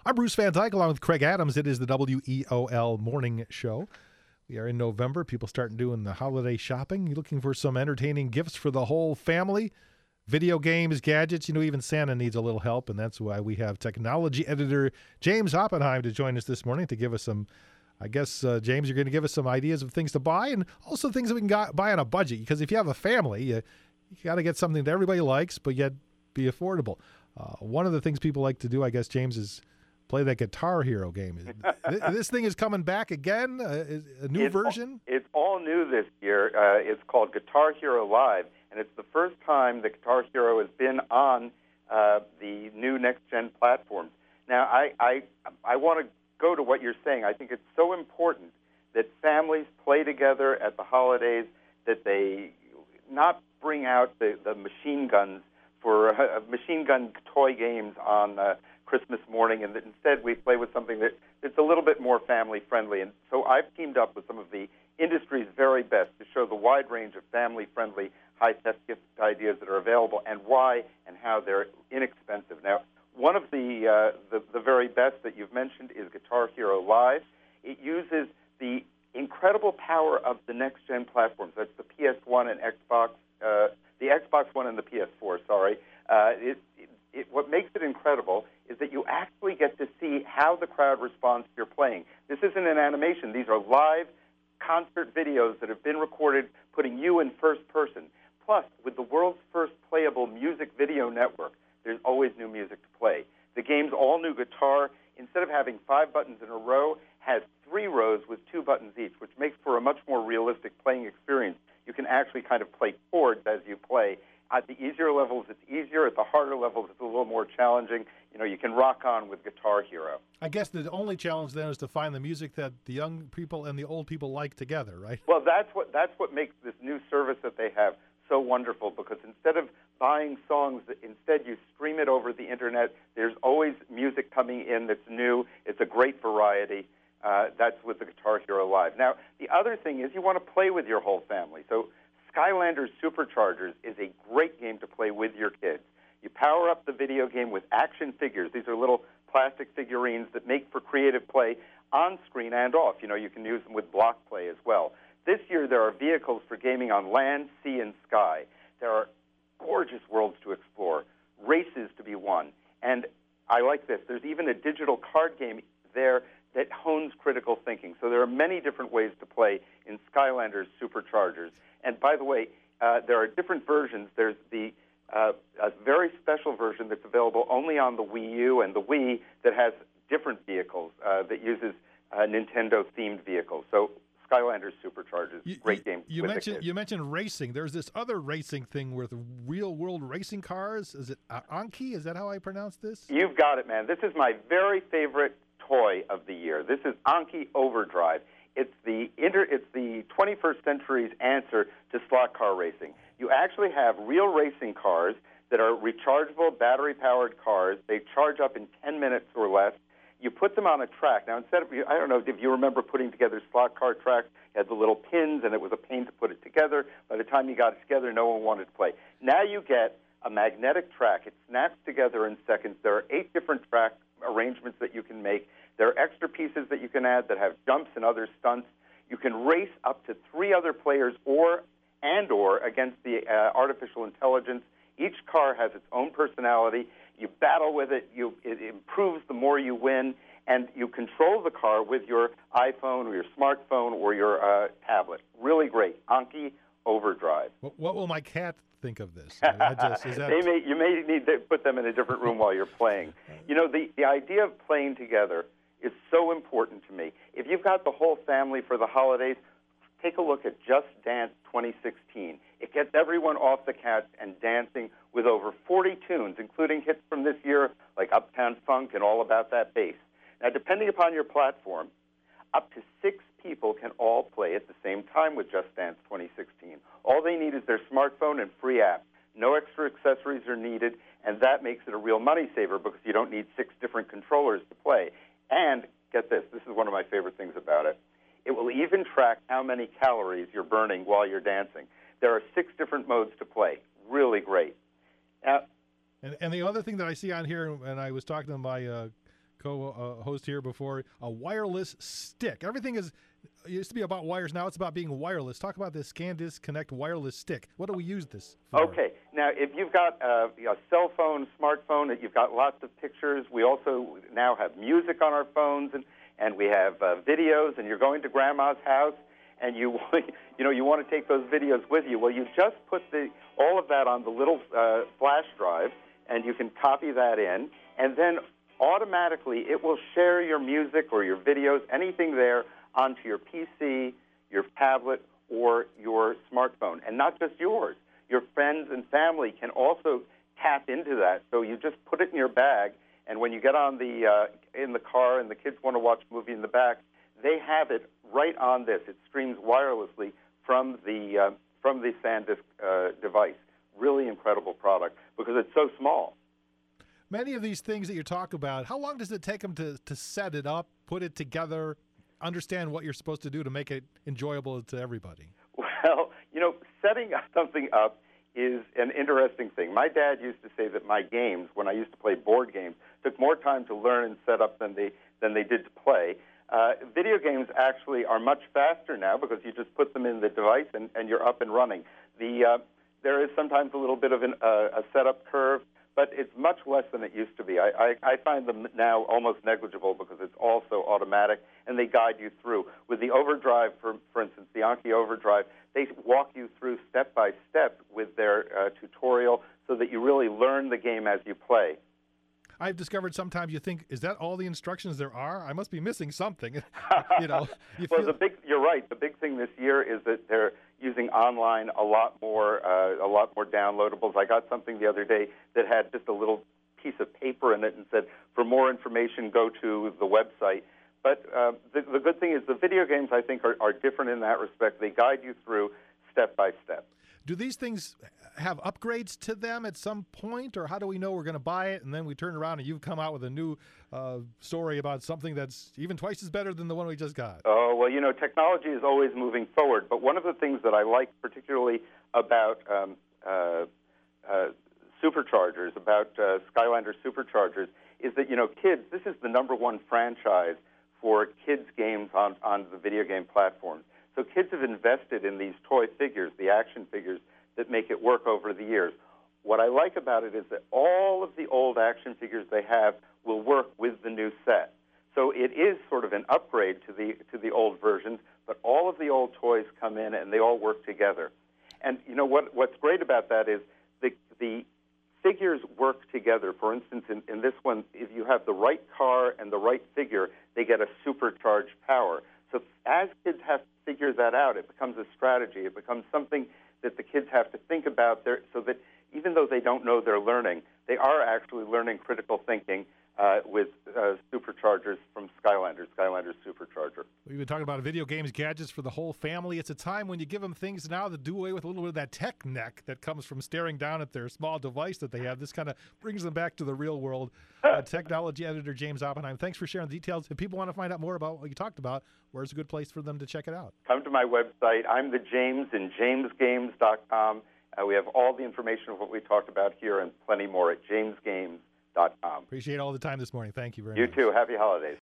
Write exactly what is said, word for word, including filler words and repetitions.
I'm Bruce Van Dyke along with Craig Adams. It is the W E O L Morning Show. We are in November. People starting doing the holiday shopping. You're looking for some entertaining gifts for the whole family. Video games, gadgets. You know, even Santa needs a little help, and that's why we have technology editor James Oppenheim to join us this morning to give us some, I guess, uh, James, you're going to give us some ideas of things to buy and also things that we can got, buy on a budget. Because if you have a family, you, you got to get something that everybody likes, but yet be affordable. Uh, one of the things people like to do, I guess, James, is play that Guitar Hero game. This thing is coming back again, uh, a new it's version? All, it's all new this year. Uh, it's called Guitar Hero Live, and it's the first time that Guitar Hero has been on uh, the new next-gen platforms. Now, I, I, I want to go to what you're saying. I think it's so important that families play together at the holidays, that they not bring out the, the machine guns for uh, machine gun toy games on uh, Christmas morning, and that instead we play with something that, that's a little bit more family-friendly. And so I've teamed up with some of the industry's very best to show the wide range of family-friendly, high-tech gift ideas that are available and why and how they're inexpensive. Now, one of the, uh, the, the very best that you've mentioned is Guitar Hero Live. It uses the incredible power of the next-gen platforms. That's the P S one and Xbox, uh, the Xbox One and the P S four, sorry. Uh, it, it, it, what makes it incredible is that you actually get to see how the crowd responds to your playing. This isn't an animation. These are live concert videos that have been recorded, putting you in first person. Plus, with the world's first playable music video network, there's always new music to play. The game's all-new guitar, instead of having five buttons in a row, has three rows with two buttons each, which makes for a much more realistic playing experience. You can actually kind of play chords as you play. At the easier levels, it's easier. At the harder levels, it's a little more challenging. You know, you can rock on with Guitar Hero. I guess the only challenge then is to find the music that the young people and the old people like together, right? Well, that's what that's what makes this new service that they have so wonderful, because instead of buying songs, instead you stream it over the Internet. There's always music coming in that's new. It's a great variety. Uh, that's with the Guitar Hero Live. Now, the other thing is you want to play with your whole family. So Skylanders Superchargers is a great game to play with your kids. You power up the video game with action figures. These are little plastic figurines that make for creative play on screen and off. You know, you can use them with block play as well. This year there are vehicles for gaming on land, sea, and sky. There are gorgeous worlds to explore, races to be won, and I like this. There's even a digital card game there that hones critical thinking. So there are many different ways to play in Skylanders Superchargers. And by the way, uh, there are different versions. There's the uh, a very special version that's available only on the Wii U and the Wii that has different vehicles uh, that uses uh, Nintendo-themed vehicles. So Skylanders Superchargers, you, great game. You with mentioned the kids. you mentioned racing. There's this other racing thing with real-world racing cars. Is it uh, Anki? Is that how I pronounce this? You've got it, man. This is my very favorite toy of the year. This is Anki Overdrive. It's the inter, it's the twenty-first century's answer to slot car racing. You actually have real racing cars that are rechargeable, battery-powered cars. They charge up in ten minutes or less. You put them on a track. Now, instead of, I don't know if you remember putting together slot car tracks, you had the little pins, and it was a pain to put it together. By the time you got it together, no one wanted to play. Now you get a magnetic track. It snaps together in seconds. There are eight different track arrangements that you can make. There are extra pieces that you can add that have jumps and other stunts. You can race up to three other players or and or against the uh, artificial intelligence. Each car has its own personality. You battle with it. You, it improves the more you win. And you control the car with your iPhone or your smartphone or your uh, tablet. Really great. Anki Overdrive. What, what will my cat think of this? I just, is that... they may, you may need to put them in a different room while you're playing. You know, the, the idea of playing together is so important to me. If you've got the whole family for the holidays, take a look at Just Dance twenty sixteen. It gets everyone off the couch and dancing with over forty tunes, including hits from this year like Uptown Funk and All About That Bass. Now, depending upon your platform, up to six people can all play at the same time with Just Dance twenty sixteen. All they need is their smartphone and free app. No extra accessories are needed, and that makes it a real money saver because you don't need six different controllers to play. And get this, this is one of my favorite things about it. It will even track how many calories you're burning while you're dancing. There are six different modes to play. Really great. Now, and, and the other thing that I see on here, and I was talking to my uh, co-host here before, a wireless stick. Everything is it used to be about wires. Now it's about being wireless. Talk about this ScanDisk Connect wireless stick. What do we use this for? Okay. Now, if you've got a, a cell phone, smartphone, you've got lots of pictures. We also now have music on our phones, and, and we have uh, videos, and you're going to Grandma's house, and you you know you want to take those videos with you. Well, you just put the all of that on the little uh, flash drive, and you can copy that in, and then automatically it will share your music or your videos, anything there, onto your P C, your tablet, or your smartphone. And not just yours. Your friends and family can also tap into that. So you just put it in your bag, and when you get on the uh, in the car and the kids want to watch a movie in the back, they have it right on this. It streams wirelessly from the uh, from the SanDisk uh, device. Really incredible product because it's so small. Many of these things that you talk about, how long does it take them to, to set it up, put it together, understand what you're supposed to do to make it enjoyable to everybody? Well, you know, setting something up is an interesting thing. My dad used to say that my games, when I used to play board games, took more time to learn and set up than they than they did to play. Uh, video games actually are much faster now because you just put them in the device and, and you're up and running. The uh, there is sometimes a little bit of an, uh, a setup curve, but it's much less than it used to be. I, I, I find them now almost negligible because it's all so automatic, and they guide you through. With the Overdrive, for, for instance, the Anki Overdrive, they walk you through step by step with their uh, tutorial so that you really learn the game as you play. I've discovered sometimes you think, is that all the instructions there are? I must be missing something. you know. You well, feel... the big, you're right. The big thing this year is that they're using online a lot more, uh, a lot more downloadables. I got something the other day that had just a little piece of paper in it and said, for more information, go to the website. But uh, the, the good thing is the video games, I think, are, are different in that respect. They guide you through step by step. Do these things have upgrades to them at some point, or how do we know we're going to buy it and then we turn around and you've come out with a new uh, story about something that's even twice as better than the one we just got? Oh, well, you know, technology is always moving forward, but one of the things that I like particularly about um, uh, uh, superchargers, about uh, Skylander superchargers, is that, you know, kids, this is the number one franchise for kids' games on, on the video game platforms. So kids have invested in these toy figures, the action figures, that make it work over the years. What I like about it is that all of the old action figures they have will work with the new set. So it is sort of an upgrade to the to the old versions, but all of the old toys come in and they all work together. And you know what? What's great about that is the the figures work together. For instance, in, in this one, if you have the right car and the right figure, they get a supercharged power. So as kids have to figure that out, it becomes a strategy. It becomes something that the kids have to think about there, so that even though they don't know they're learning, they are actually learning critical thinking uh, with uh, superchargers from Skylander, Skylander Supercharger. We've been talking about video games, gadgets for the whole family. It's a time when you give them things now that do away with a little bit of that tech neck that comes from staring down at their small device that they have. This kind of brings them back to the real world. Uh, technology editor James Oppenheim, thanks for sharing the details. If people want to find out more about what you talked about, where's a good place for them to check it out? Come to my website. I'm the James in james games dot com. Uh, we have all the information of what we talked about here and plenty more at james games dot com. Appreciate all the time this morning. Thank you very you much. You too. Happy holidays.